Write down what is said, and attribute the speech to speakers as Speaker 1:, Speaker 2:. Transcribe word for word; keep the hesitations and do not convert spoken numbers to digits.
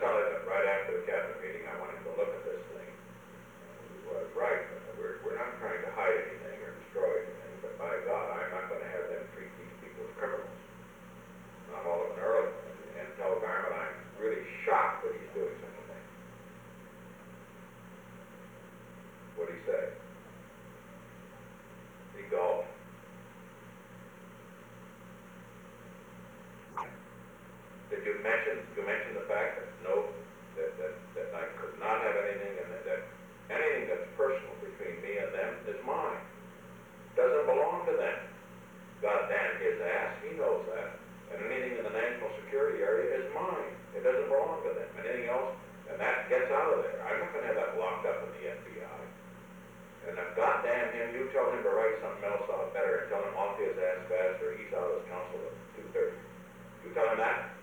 Speaker 1: tell him that right after the cabinet meeting, I want him to look at this thing. And he was right. We're, we're not trying to hide anything or destroy anything, but by God, I'm not going to have them treat these people as criminals. Not all of them early. And tell Garment I'm really shocked that he's doing such a thing. What'd he say? He gulped. Did you mention, you mention the fact that no, that, that, that I could not have anything, and that, that anything that's personal between me and them is mine. Doesn't belong to them. God damn his ass, he knows that. And anything in the national security area is mine. It doesn't belong to them. Anything else, and that gets out of there. I'm not going to have that locked up in the F B I. And if goddamn him, you tell him to write something else out better and tell him off his ass fast or he's out of his counsel at two thirty. You tell him that?